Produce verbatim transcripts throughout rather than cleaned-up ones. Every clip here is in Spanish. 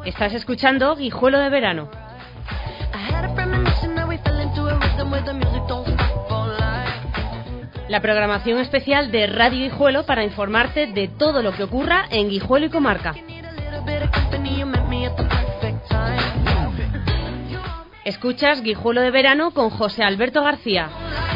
Estás escuchando Guijuelo de Verano. La programación especial de Radio Guijuelo para informarte de todo lo que ocurra en Guijuelo y comarca. Escuchas Guijuelo de Verano con José Alberto García.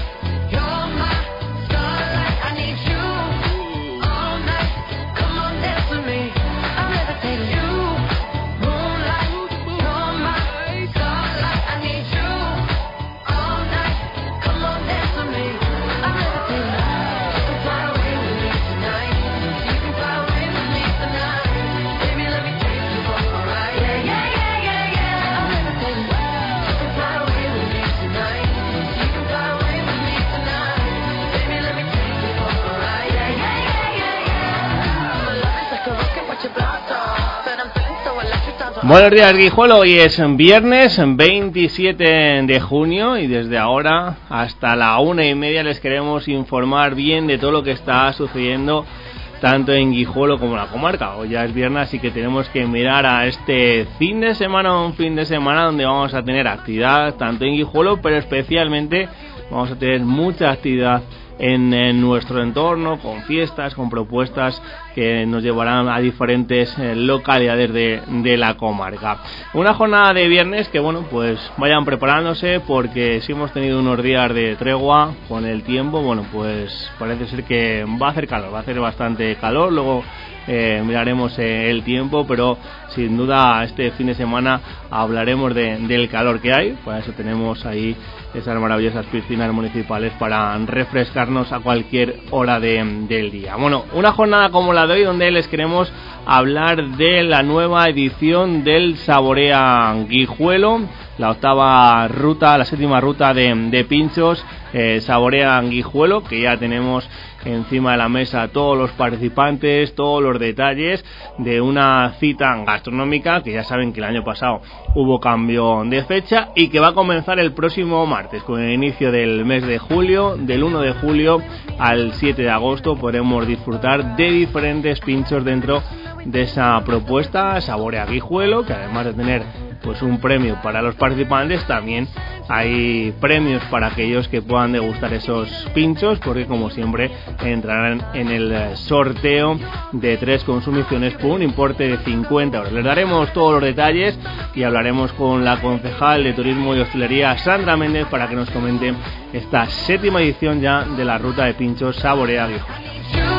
Buenos días, Guijuelo. Hoy es viernes veintisiete de junio y desde ahora hasta la una y media les queremos informar bien de todo lo que está sucediendo tanto en Guijuelo como en la comarca. Hoy ya es viernes, así que tenemos que mirar a este fin de semana, un fin de semana donde vamos a tener actividad tanto en Guijuelo, pero especialmente vamos a tener mucha actividad En, en nuestro entorno, con fiestas, con propuestas que nos llevarán a diferentes eh, localidades de, de la comarca. Una jornada de viernes que, bueno, pues vayan preparándose, porque si hemos tenido unos días de tregua con el tiempo, bueno, pues parece ser que va a hacer calor, va a hacer bastante calor. Luego eh, miraremos eh, el tiempo, pero sin duda este fin de semana hablaremos de, del calor que hay. Por eso tenemos ahí esas maravillosas piscinas municipales para refrescarnos a cualquier hora de, del día. Bueno, una jornada como la de hoy donde les queremos hablar de la nueva edición del Saborea Guijuelo, la octava ruta, la séptima ruta de, de pinchos eh, Saborea Guijuelo, que ya tenemos encima de la mesa todos los participantes, todos los detalles de una cita gastronómica que ya saben que el año pasado hubo cambio de fecha y que va a comenzar el próximo martes con el inicio del mes de julio. Del uno de julio al siete de agosto podremos disfrutar de diferentes pinchos dentro de esa propuesta Saborea Guijuelo, que además de tener pues un premio para los participantes, también hay premios para aquellos que puedan degustar esos pinchos, porque como siempre entrarán en el sorteo de tres consumiciones por un importe de cincuenta euros. Les daremos todos los detalles y hablaremos con la concejal de Turismo y Hostelería, Sandra Méndez, para que nos comente esta séptima edición ya de la ruta de pinchos Saborea Guijuelo.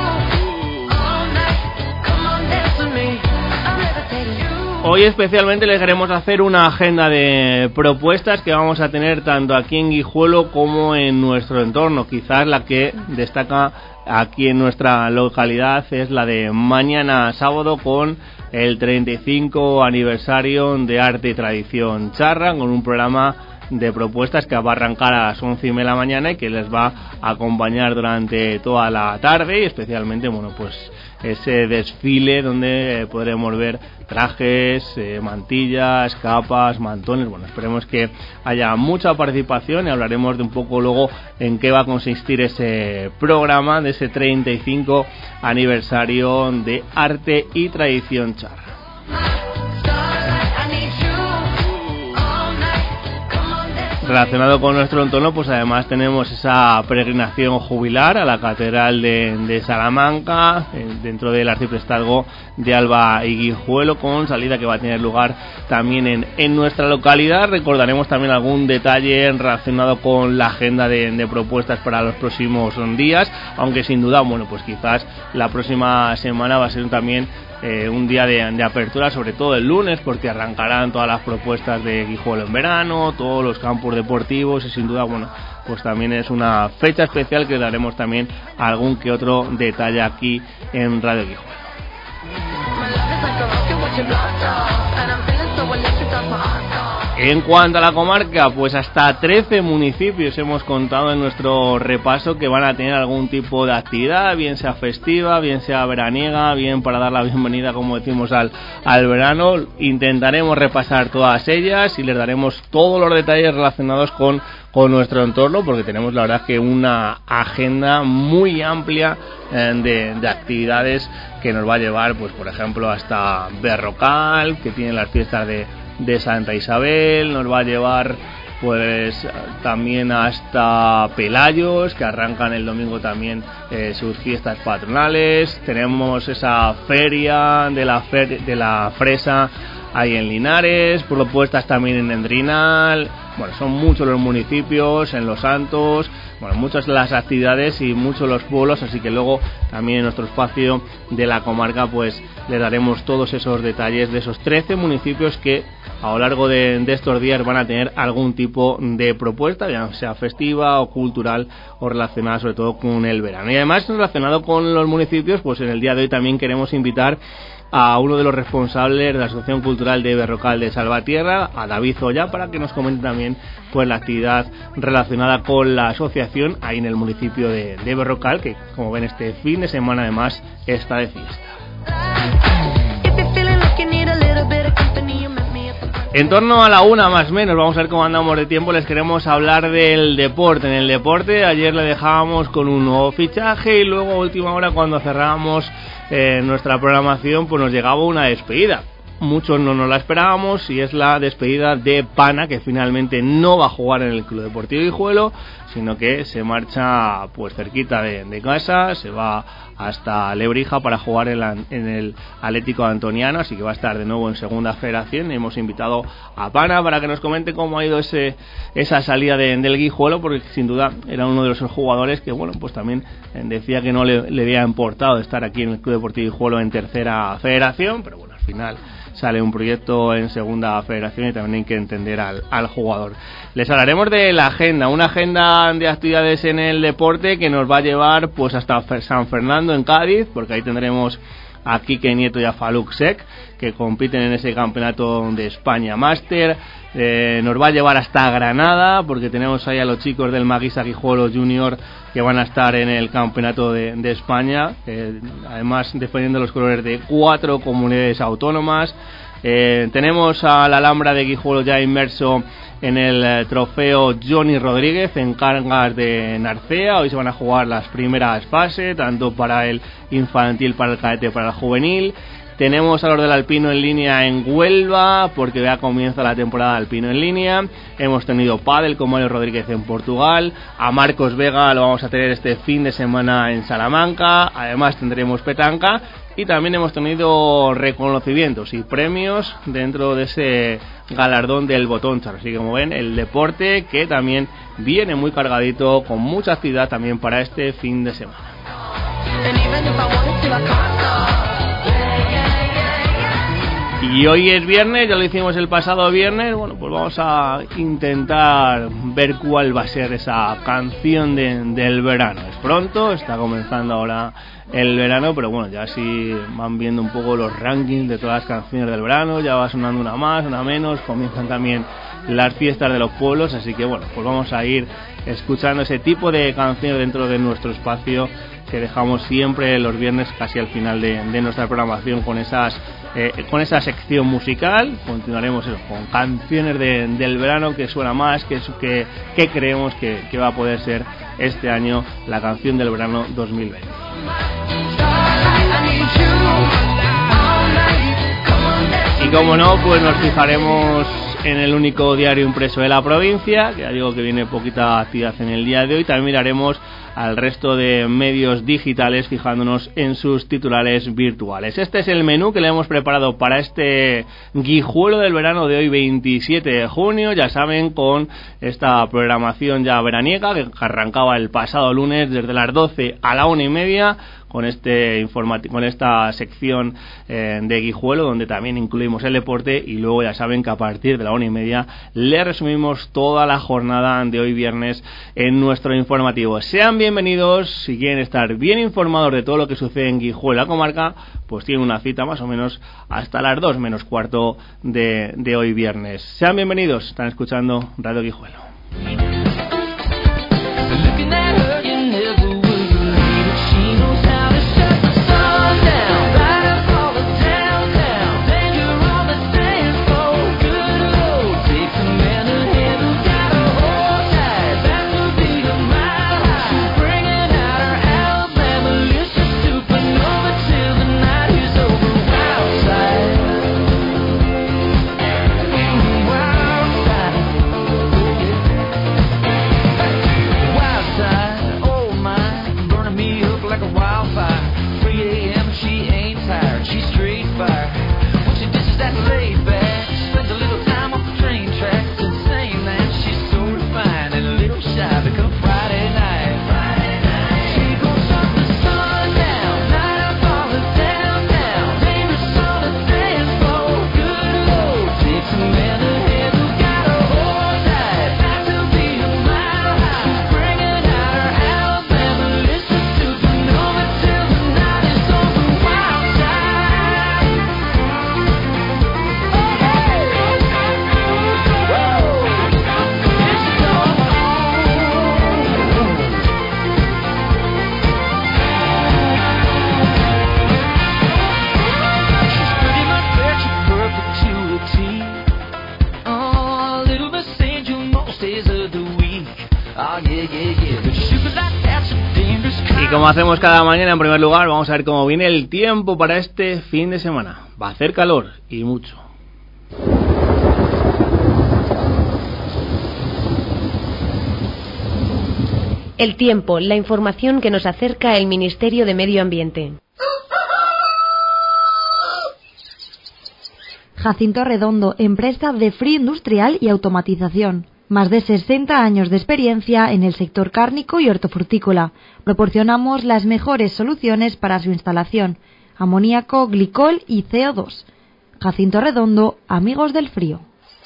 Hoy especialmente les queremos hacer una agenda de propuestas que vamos a tener tanto aquí en Guijuelo como en nuestro entorno. Quizás la que destaca aquí en nuestra localidad es la de mañana sábado, con el treinta y cinco aniversario de Arte y Tradición Charra, con un programa de propuestas que va a arrancar a las once y media de la mañana y que les va a acompañar durante toda la tarde, y especialmente, bueno, pues ese desfile donde eh, podremos ver trajes, eh, mantillas, capas, mantones. Bueno, esperemos que haya mucha participación y hablaremos de un poco luego en qué va a consistir ese programa de ese treinta y cinco aniversario de Arte y Tradición Charra. Relacionado con nuestro entorno, pues además tenemos esa peregrinación jubilar a la Catedral de, de Salamanca, eh, dentro del arciprestazgo de Alba y Guijuelo, con salida que va a tener lugar también en, en nuestra localidad. Recordaremos también algún detalle relacionado con la agenda de, de propuestas para los próximos días, aunque sin duda, bueno, pues quizás la próxima semana va a ser también Eh, un día de, de apertura, sobre todo el lunes, porque arrancarán todas las propuestas de Guijuelo en verano, todos los campos deportivos, y sin duda, bueno, pues también es una fecha especial que daremos también algún que otro detalle aquí en Radio Guijuelo. En cuanto a la comarca, pues hasta trece municipios hemos contado en nuestro repaso que van a tener algún tipo de actividad, bien sea festiva, bien sea veraniega, bien para dar la bienvenida, como decimos, al, al verano. Intentaremos repasar todas ellas y les daremos todos los detalles relacionados con, con nuestro entorno, porque tenemos la verdad que una agenda muy amplia eh, de, de actividades que nos va a llevar, pues por ejemplo, hasta Berrocal, que tiene las fiestas de de Santa Isabel, nos va a llevar pues también hasta Pelayos, que arrancan el domingo también eh, sus fiestas patronales. Tenemos esa feria de la fer- de la fresa ahí en Linares, propuestas también en Endrinal. Bueno, son muchos los municipios, en Los Santos, bueno, muchas las actividades y muchos los pueblos, así que luego también en nuestro espacio de la comarca pues le daremos todos esos detalles de esos trece municipios que a lo largo de, de estos días van a tener algún tipo de propuesta, ya sea festiva o cultural o relacionada sobre todo con el verano. Y además, relacionado con los municipios, pues en el día de hoy también queremos invitar a uno de los responsables de la Asociación Cultural de Berrocal de Salvatierra, a David Zoya, para que nos comente también pues la actividad relacionada con la asociación ahí en el municipio de, de Berrocal, que como ven este fin de semana además está de fiesta. En torno a la una más o menos, vamos a ver cómo andamos de tiempo, les queremos hablar del deporte. En el deporte ayer le dejábamos con un nuevo fichaje y luego a última hora, cuando cerrábamos eh, nuestra programación, pues nos llegaba una despedida. Muchos no nos la esperábamos y es la despedida de Pana, que finalmente no va a jugar en el Club Deportivo Guijuelo, sino que se marcha pues cerquita de, de casa, se va hasta Lebrija para jugar en, la, en el Atlético Antoniano, así que va a estar de nuevo en Segunda Federación. Hemos invitado a Pana para que nos comente cómo ha ido ese esa salida de, del Guijuelo, porque sin duda era uno de los jugadores que, bueno, pues también decía que no le, le había importado estar aquí en el Club Deportivo Guijuelo en Tercera Federación, pero bueno, al final sale un proyecto en Segunda Federación y también hay que entender al, al jugador. Les hablaremos de la agenda, una agenda de actividades en el deporte que nos va a llevar pues hasta San Fernando en Cádiz, porque ahí tendremos a Quique Nieto y a Faluk Sek, que compiten en ese campeonato de España Máster. Eh, nos va a llevar hasta Granada, porque tenemos ahí a los chicos del Maguisa Guijuelo Junior que van a estar en el campeonato de, de España, eh, además defendiendo los colores de cuatro comunidades autónomas. Eh, tenemos a la Alhambra de Guijuelo ya inmerso en el eh, trofeo Johnny Rodríguez en Cangas de Narcea. Hoy se van a jugar las primeras fases, tanto para el infantil, para el cadete, para el juvenil. Tenemos a los del alpino en línea en Huelva, porque ya comienza la temporada de alpino en línea. Hemos tenido pádel con Mario Rodríguez en Portugal. A Marcos Vega lo vamos a tener este fin de semana en Salamanca. Además tendremos petanca. Y también hemos tenido reconocimientos y premios dentro de ese galardón del Botónchar. Así que, como ven, el deporte que también viene muy cargadito, con mucha actividad también para este fin de semana. Y hoy es viernes, ya lo hicimos el pasado viernes. Bueno, pues vamos a intentar ver cuál va a ser esa canción de, del verano. Es pronto, está comenzando ahora el verano, pero bueno, ya si van viendo un poco los rankings de todas las canciones del verano, ya va sonando una más, una menos, comienzan también las fiestas de los pueblos, así que bueno, pues vamos a ir escuchando ese tipo de canciones dentro de nuestro espacio que dejamos siempre los viernes casi al final de, de nuestra programación con esas eh, con esa sección musical. Continuaremos eso, con canciones de, del verano que suena más, que, que, que creemos que, que va a poder ser este año la canción del verano dos mil veinte. Y como no, pues nos fijaremos en el único diario impreso de la provincia, que ya digo que viene poquita actividad en el día de hoy. También miraremos al resto de medios digitales fijándonos en sus titulares virtuales. Este es el menú que le hemos preparado para este Guijuelo del verano de hoy, veintisiete de junio, ya saben, con esta programación ya veraniega que arrancaba el pasado lunes desde las doce a la una y media, con este informati- con esta sección eh, de Guijuelo, donde también incluimos el deporte, y luego ya saben que a partir de la una y media le resumimos toda la jornada de hoy viernes en nuestro informativo. Sean bienvenidos. Si quieren estar bien informados de todo lo que sucede en Guijuelo, la comarca, pues tienen una cita más o menos hasta las dos menos cuarto de, de hoy viernes. Sean bienvenidos. Están escuchando Radio Guijuelo. Como hacemos cada mañana, en primer lugar vamos a ver cómo viene el tiempo para este fin de semana. Va a hacer calor y mucho. El tiempo, la información que nos acerca el Ministerio de Medio Ambiente. Jacinto Redondo, empresa de frío industrial y automatización. Más de sesenta años de experiencia en el sector cárnico y hortofrutícola. Proporcionamos las mejores soluciones para su instalación: amoníaco, glicol y C O dos. Jacinto Redondo, amigos del frío.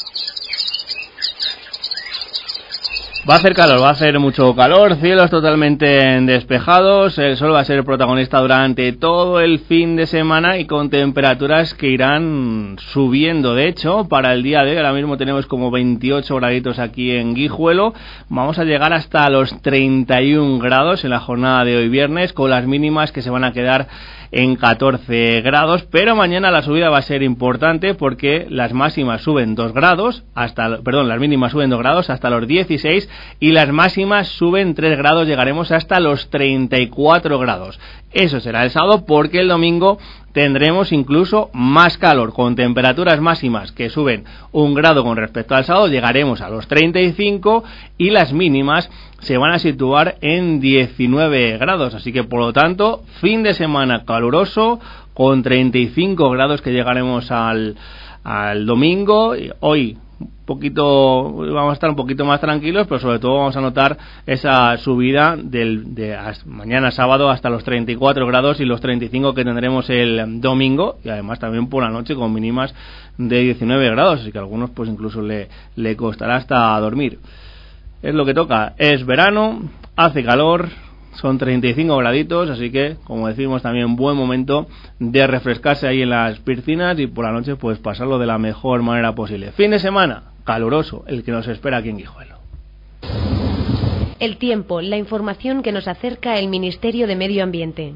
Va a hacer calor, va a hacer mucho calor, cielos totalmente despejados, el sol va a ser el protagonista durante todo el fin de semana y con temperaturas que irán subiendo. De hecho, para el día de hoy, ahora mismo tenemos como veintiocho graditos aquí en Guijuelo, vamos a llegar hasta los treinta y un grados en la jornada de hoy viernes, con las mínimas que se van a quedar en catorce grados, pero mañana la subida va a ser importante porque las máximas suben dos grados, hasta, perdón, las mínimas suben dos grados hasta los dieciséis y las máximas suben tres grados, llegaremos hasta los treinta y cuatro grados. Eso será el sábado, porque el domingo tendremos incluso más calor, con temperaturas máximas que suben un grado con respecto al sábado, llegaremos a los treinta y cinco y las mínimas se van a situar en diecinueve grados, así que por lo tanto, fin de semana caluroso, con treinta y cinco grados que llegaremos al, al domingo. Hoy un poquito, vamos a estar un poquito más tranquilos, pero sobre todo vamos a notar esa subida del, de mañana sábado hasta los treinta y cuatro grados y los treinta y cinco que tendremos el domingo, y además también por la noche con mínimas de diecinueve grados, así que a algunos pues incluso le, le costará hasta dormir. Es lo que toca, es verano, hace calor, son treinta y cinco graditos, así que, como decimos, también buen momento de refrescarse ahí en las piscinas y por la noche pues pasarlo de la mejor manera posible. Fin de semana caluroso, el que nos espera aquí en Guijuelo. El tiempo, la información que nos acerca el Ministerio de Medio Ambiente.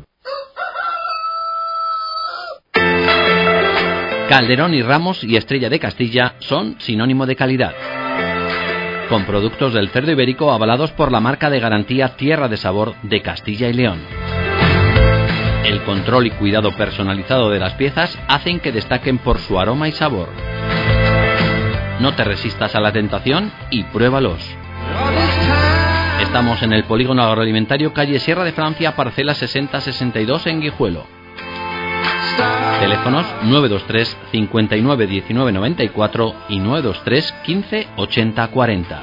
Calderón y Ramos y Estrella de Castilla son sinónimo de calidad. Con productos del cerdo ibérico avalados por la marca de garantía Tierra de Sabor de Castilla y León. El control y cuidado personalizado de las piezas hacen que destaquen por su aroma y sabor. No te resistas a la tentación y pruébalos. Estamos en el Polígono Agroalimentario, calle Sierra de Francia, parcela sesenta sesenta y dos en Guijuelo. Teléfonos nueve dos tres cincuenta y nueve diecinueve noventa y cuatro y nueve dos tres quince ochenta cuarenta.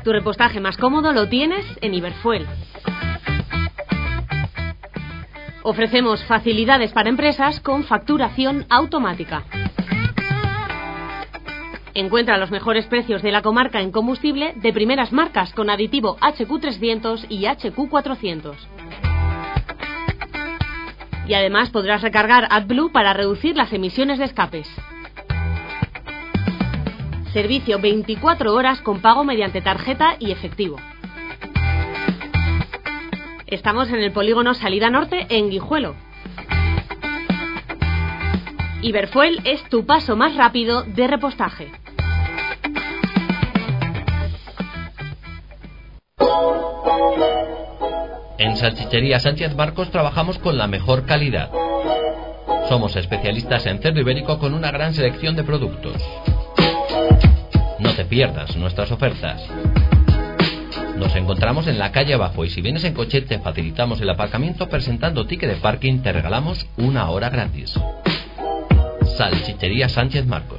Tu repostaje más cómodo lo tienes en Iberfuel. Ofrecemos facilidades para empresas con facturación automática. Encuentra los mejores precios de la comarca en combustible de primeras marcas con aditivo H Q trescientos y H Q cuatrocientos. Y además podrás recargar AdBlue para reducir las emisiones de escapes. Servicio veinticuatro horas con pago mediante tarjeta y efectivo. Estamos en el polígono Salida Norte en Guijuelo. Iberfuel es tu paso más rápido de repostaje. En Salchichería Sánchez Marcos trabajamos con la mejor calidad. Somos especialistas en cerdo ibérico con una gran selección de productos. No te pierdas nuestras ofertas. Nos encontramos en la calle abajo y si vienes en coche te facilitamos el aparcamiento presentando ticket de parking, te regalamos una hora gratis. Salchichería Sánchez Marcos.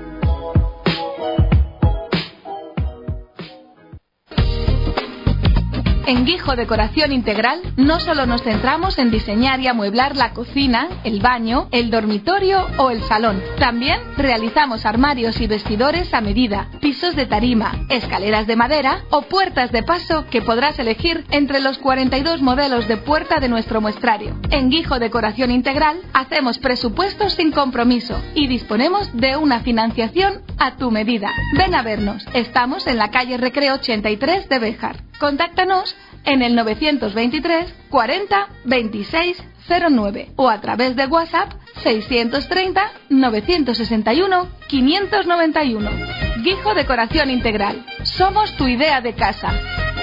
En Guijo Decoración Integral no solo nos centramos en diseñar y amueblar la cocina, el baño, el dormitorio o el salón. También realizamos armarios y vestidores a medida, pisos de tarima, escaleras de madera o puertas de paso que podrás elegir entre los cuarenta y dos modelos de puerta de nuestro muestrario. En Guijo Decoración Integral hacemos presupuestos sin compromiso y disponemos de una financiación a tu medida. Ven a vernos. Estamos en la calle Recreo ochenta y tres de Béjar. Contáctanos en el novecientos veintitrés cuarenta veintiséis cero nueve o a través de WhatsApp seiscientos treinta novecientos sesenta y uno quinientos noventa y uno. Guijo Decoración Integral. Somos tu idea de casa.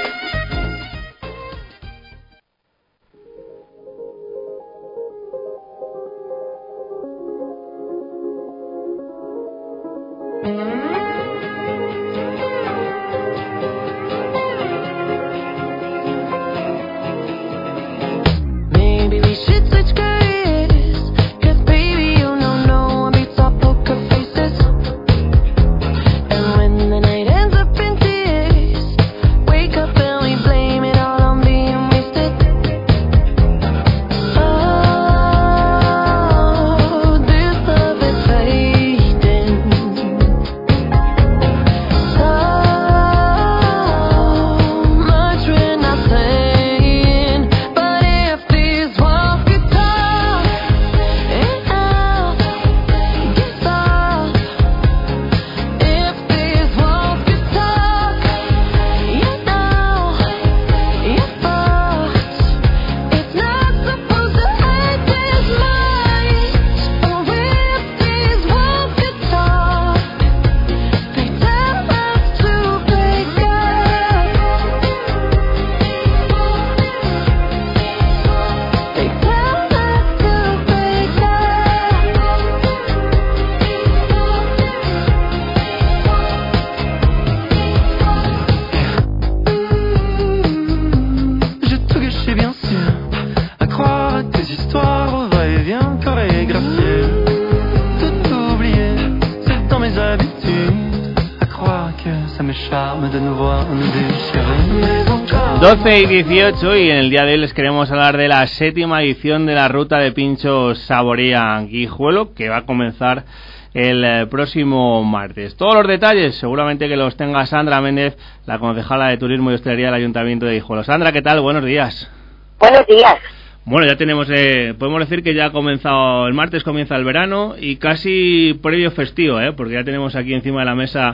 doce y dieciocho y en el día de hoy les queremos hablar de la séptima edición de la Ruta de Pinchos Saborea Guijuelo, que va a comenzar el eh, próximo martes. Todos los detalles seguramente que los tenga Sandra Méndez, la concejala de Turismo y Hostelería del Ayuntamiento de Guijuelo. Sandra, ¿qué tal? Buenos días. Buenos días. Bueno, ya tenemos, eh, podemos decir que ya ha comenzado, el martes comienza el verano y casi previo festivo, ¿eh? Porque ya tenemos aquí encima de la mesa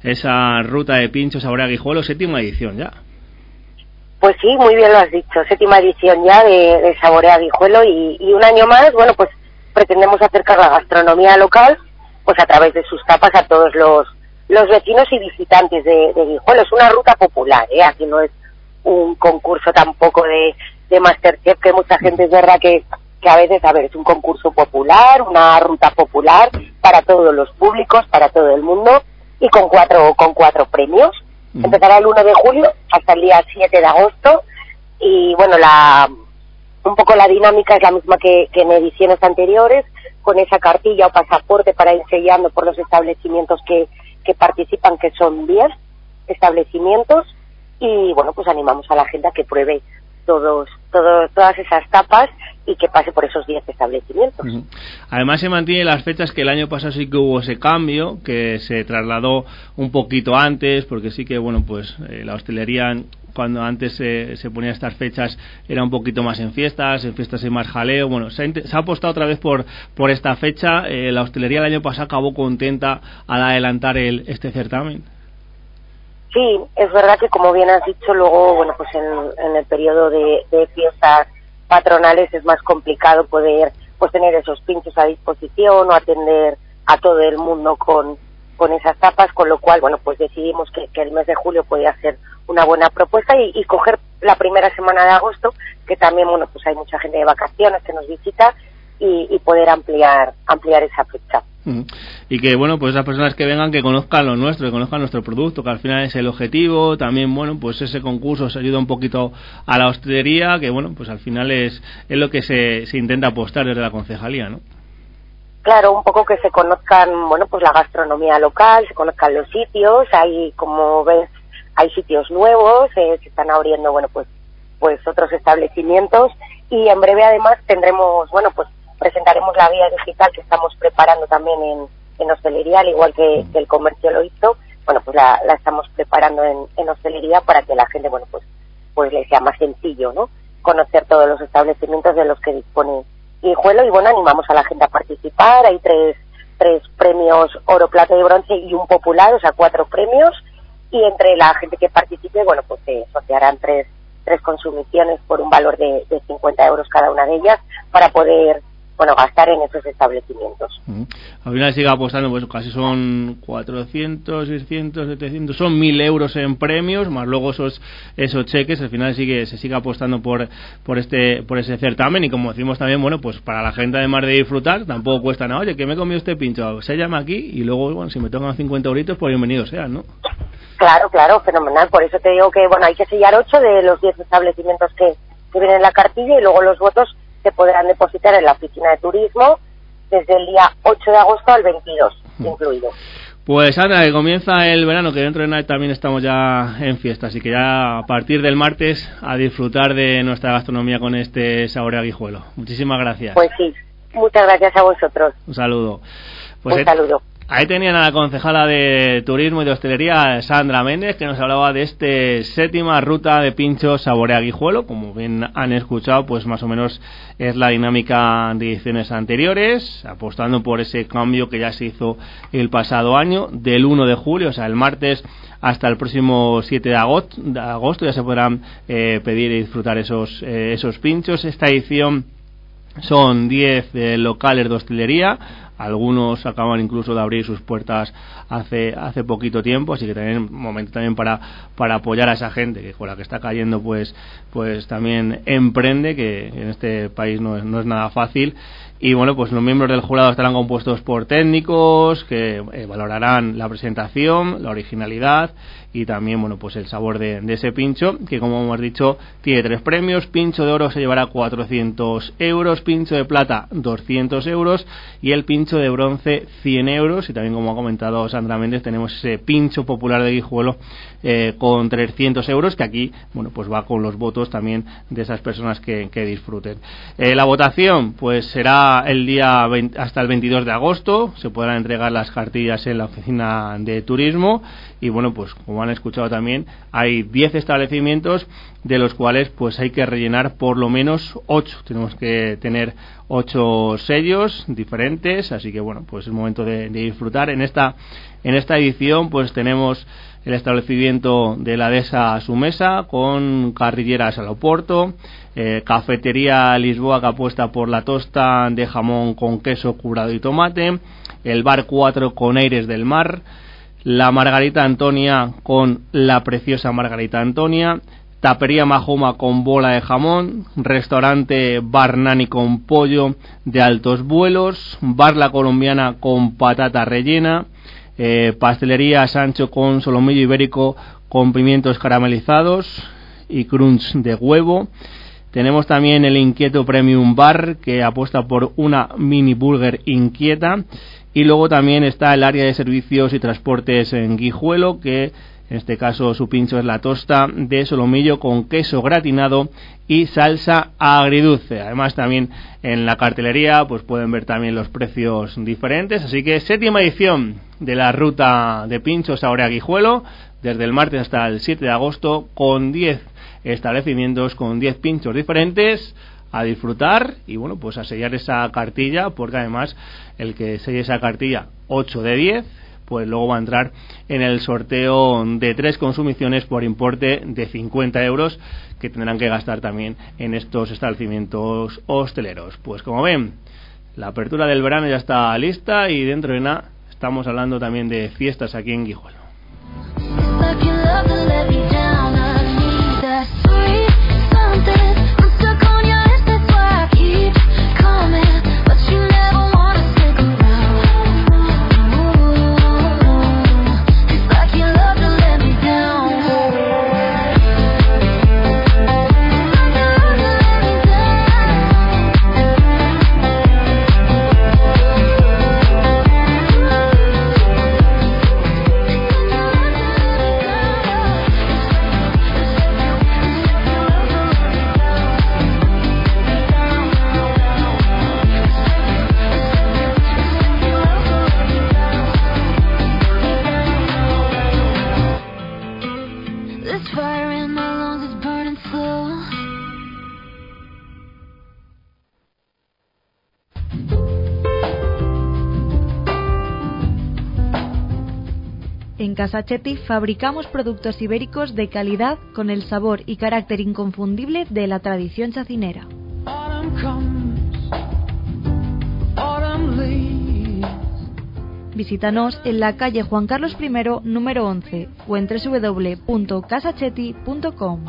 esa Ruta de Pinchos Saborea Guijuelo, séptima edición ya. Pues sí, muy bien lo has dicho, séptima edición ya de, de Saborea Guijuelo y, y un año más, bueno, pues pretendemos acercar la gastronomía local, pues a través de sus tapas a todos los, los vecinos y visitantes de, de Guijuelo. Es una ruta popular, ¿eh? Aquí no es un concurso tampoco de, de Masterchef, que mucha gente es verdad que, que a veces, a ver, es un concurso popular, una ruta popular para todos los públicos, para todo el mundo y con cuatro, con cuatro premios. Empezará el uno de julio hasta el día siete de agosto y bueno, la un poco la dinámica es la misma que, que en ediciones anteriores, con esa cartilla o pasaporte para ir sellando por los establecimientos que, que participan, que son diez establecimientos, y bueno, pues animamos a la gente a que pruebe todos, todo, todas esas tapas y que pase por esos diez establecimientos. Uh-huh. Además se mantienen las fechas, que el año pasado sí que hubo ese cambio, que se trasladó un poquito antes, porque sí que, bueno, pues eh, la hostelería, cuando antes eh, se ponía estas fechas, era un poquito más en fiestas, en fiestas hay más jaleo. Bueno, se ha, se ha apostado otra vez por por esta fecha. Eh, la hostelería el año pasado acabó contenta al adelantar el este certamen. Sí, es verdad que, como bien has dicho, luego, bueno, pues en, en el periodo de, de fiestas patronales es más complicado poder pues tener esos pinchos a disposición o atender a todo el mundo con, con esas tapas, con lo cual, bueno, pues decidimos que, que el mes de julio podía ser una buena propuesta y, y coger la primera semana de agosto, que también, bueno, pues hay mucha gente de vacaciones que nos visita, y, y poder ampliar ampliar esa fecha. Uh-huh. Y que, bueno, pues esas personas que vengan, que conozcan lo nuestro, que conozcan nuestro producto, que al final es el objetivo. También, bueno, pues ese concurso se ayuda un poquito a la hostelería, que, bueno, pues al final es, es lo que se, se intenta apostar desde la concejalía, ¿no? Claro, un poco que se conozcan, bueno, pues la gastronomía local, se conozcan los sitios. Hay, como ves, hay sitios nuevos, eh, se están abriendo, bueno, pues pues otros establecimientos, y en breve además tendremos, bueno, pues presentaremos la guía digital que estamos preparando también en, en hostelería, al igual que, que el comercio lo hizo. Bueno, pues la, la estamos preparando en, en hostelería para que la gente, bueno, pues pues le sea más sencillo, ¿no?, conocer todos los establecimientos de los que dispone Guijuelo. Y bueno, animamos a la gente a participar. Hay tres tres premios, oro, plata y bronce, y un popular, o sea, cuatro premios, y entre la gente que participe, bueno, pues se sortearán tres tres consumiciones por un valor de, de cincuenta euros cada una de ellas, para poder, bueno, gastar en esos establecimientos. Uh-huh. Al final sigue apostando, pues casi son cuatrocientos, seiscientos, setecientos, son mil euros en premios, más luego esos esos cheques. Al final sigue se sigue apostando por por este por ese certamen, y como decimos también, bueno, pues para la gente, además de disfrutar, tampoco cuesta nada. Oye, que me he comido este pincho, se llama aquí, y luego, bueno, si me tocan cincuenta euritos, pues bienvenidos sean, ¿no? Claro, claro, fenomenal. Por eso te digo que, bueno, hay que sellar ocho de los diez establecimientos que, que vienen en la cartilla, y luego los votos se podrán depositar en la oficina de turismo desde el día ocho de agosto al veintidós, uh-huh. incluido. Pues Sandra, que comienza el verano, que dentro de nada también estamos ya en fiesta, así que ya a partir del martes a disfrutar de nuestra gastronomía con este Saborea Guijuelo. Muchísimas gracias. Pues sí, muchas gracias a vosotros. Un saludo. Pues Un saludo. Ahí tenían a la concejala de Turismo y de Hostelería, Sandra Méndez, que nos hablaba de este séptima ruta de pinchos Saborea Guijuelo. Como bien han escuchado, pues más o menos es la dinámica de ediciones anteriores, apostando por ese cambio que ya se hizo el pasado año, del uno de julio, o sea, el martes, hasta el próximo siete de agosto, de agosto ya se podrán eh, pedir y disfrutar esos, eh, esos pinchos. Esta edición son diez eh, locales de hostelería. Algunos acaban incluso de abrir sus puertas hace hace poquito tiempo, así que también momento también para para apoyar a esa gente que con la que está cayendo, pues pues también emprende, que en este país no es, no es nada fácil. Y bueno, pues los miembros del jurado estarán compuestos por técnicos que eh, valorarán la presentación, la originalidad y también, bueno, pues el sabor de, de ese pincho, que como hemos dicho tiene tres premios. Pincho de oro se llevará cuatrocientos euros, pincho de plata doscientos euros y el pincho de bronce cien euros. Y también, como ha comentado Sandra Méndez, tenemos ese pincho popular de Guijuelo eh, con trescientos euros, que aquí, bueno, pues va con los votos también de esas personas que, que disfruten. Eh, la votación pues será el día veinte, hasta el veintidós de agosto. Se podrán entregar las cartillas en la oficina de turismo. Y bueno, pues como han escuchado también, hay diez establecimientos, de los cuales pues hay que rellenar por lo menos ocho. Tenemos que tener ocho sellos diferentes, así que bueno, pues es momento de, de disfrutar. En esta en esta edición pues tenemos el establecimiento de la Dehesa a su mesa, con carrilleras al Oporto, eh, cafetería Lisboa, que apuesta por la tosta de jamón con queso curado y tomate, el bar cuatro con Aires del Mar, la Margarita Antonia con la preciosa Margarita Antonia, Tapería Mahoma con bola de jamón, restaurante Bar Nani con pollo de altos vuelos, Bar La Colombiana con patata rellena, eh, pastelería Sancho con solomillo ibérico con pimientos caramelizados y crunch de huevo. Tenemos también el Inquieto Premium Bar, que apuesta por una mini burger inquieta. Y luego también está el área de servicios y transportes en Guijuelo, que En este caso su pincho es la tosta de solomillo con queso gratinado y salsa agridulce. Además también en la cartelería pues pueden ver también los precios diferentes. Así que séptima edición de la ruta de pinchos Saborea Guijuelo, desde el martes hasta el siete de agosto, con diez establecimientos, con diez pinchos diferentes a disfrutar y bueno, pues a sellar esa cartilla, porque además el que selle esa cartilla ocho de diez, pues luego va a entrar en el sorteo de tres consumiciones por importe de cincuenta euros que tendrán que gastar también en estos establecimientos hosteleros. Pues como ven, la apertura del verano ya está lista y dentro de nada estamos hablando también de fiestas aquí en Guijuelo. En Casa Chetti fabricamos productos ibéricos de calidad con el sabor y carácter inconfundible de la tradición chacinera. Visítanos en la calle Juan Carlos primero, número once, o en doble u doble u doble u punto casa chetti punto com.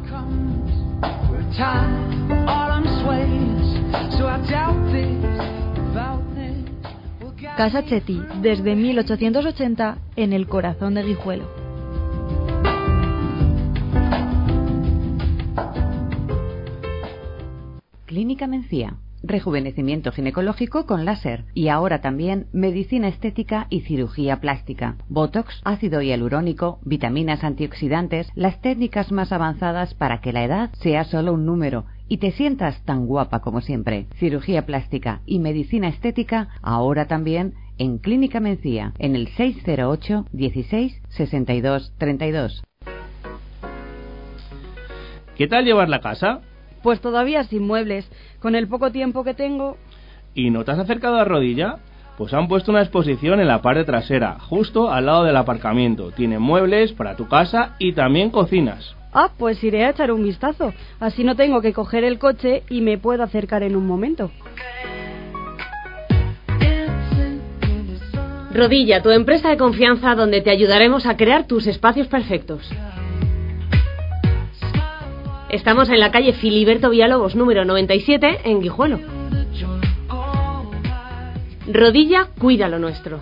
Casa Chetti, desde mil ochocientos ochenta, en el corazón de Guijuelo. Clínica Mencía. Rejuvenecimiento ginecológico con láser y ahora también medicina estética y cirugía plástica, botox, ácido hialurónico, vitaminas antioxidantes, las técnicas más avanzadas para que la edad sea solo un número y te sientas tan guapa como siempre. Cirugía plástica y medicina estética ahora también en Clínica Mencía, en el seis cero ocho, dieciséis, sesenta y dos, treinta y dos. ¿Qué tal llevar la casa? Pues todavía sin muebles, con el poco tiempo que tengo. ¿Y no te has acercado a Rodilla? Pues han puesto una exposición en la parte trasera, justo al lado del aparcamiento. Tiene muebles para tu casa y también cocinas. Ah, pues iré a echar un vistazo. Así no tengo que coger el coche y me puedo acercar en un momento. Rodilla, tu empresa de confianza donde te ayudaremos a crear tus espacios perfectos. Estamos en la calle Filiberto Villalobos, número noventa y siete, en Guijuelo. Rodilla, cuida lo nuestro.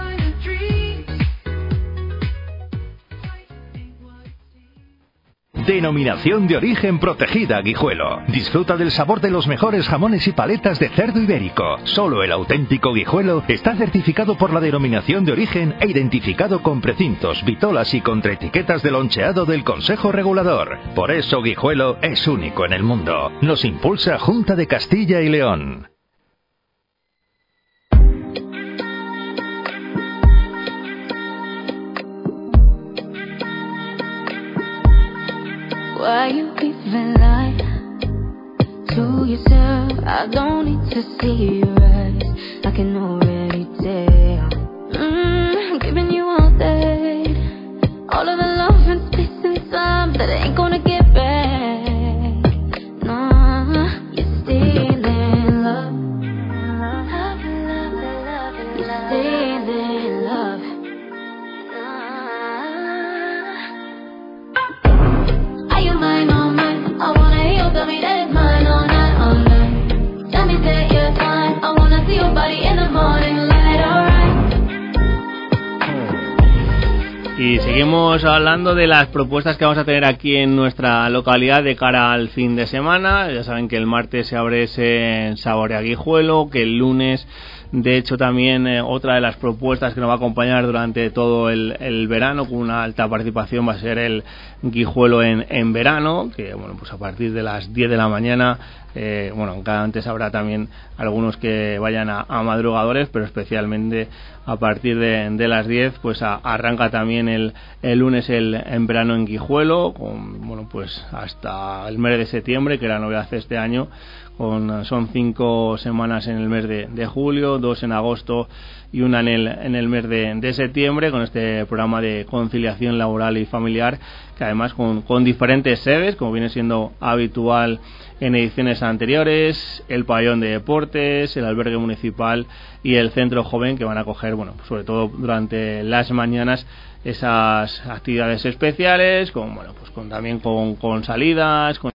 Denominación de origen protegida Guijuelo. Disfruta del sabor de los mejores jamones y paletas de cerdo ibérico. Solo el auténtico Guijuelo está certificado por la denominación de origen e identificado con precintos, vitolas y contraetiquetas de loncheado del Consejo Regulador. Por eso Guijuelo es único en el mundo. Nos impulsa Junta de Castilla y León. Why you even lie to yourself? I don't need to see your eyes, I can already tell. mm, I'm giving you all that, all of the love and space and time that ain't gonna get back. Nah, you're still in love, love, love, love, you're still in love. Mine, oh mine, I wanna hear you tell me that it's mine all night, all night. Tell me that you're fine, I wanna see your body in the morning light, alright. Y seguimos hablando de las propuestas que vamos a tener aquí en nuestra localidad de cara al fin de semana. Ya saben que el martes se abre ese Saborea Guijuelo, que el lunes de hecho también eh, otra de las propuestas que nos va a acompañar durante todo el, el verano con una alta participación va a ser el Guijuelo en, en verano, que bueno, pues a partir de las diez de la mañana, eh, bueno, aunque antes habrá también algunos que vayan a, a madrugadores, pero especialmente a partir de, de las diez pues a, arranca también el, el lunes el en verano en Guijuelo, con, bueno, pues hasta el mes de septiembre, que era novedad este año. Con, son cinco semanas en el mes de, de julio, dos en agosto y una en el, en el mes de, de septiembre, con este programa de conciliación laboral y familiar, que además con, con diferentes sedes, como viene siendo habitual en ediciones anteriores, el pabellón de deportes, el albergue municipal y el centro joven, que van a coger, bueno, sobre todo durante las mañanas, esas actividades especiales, con, bueno, pues con, también con, con salidas, con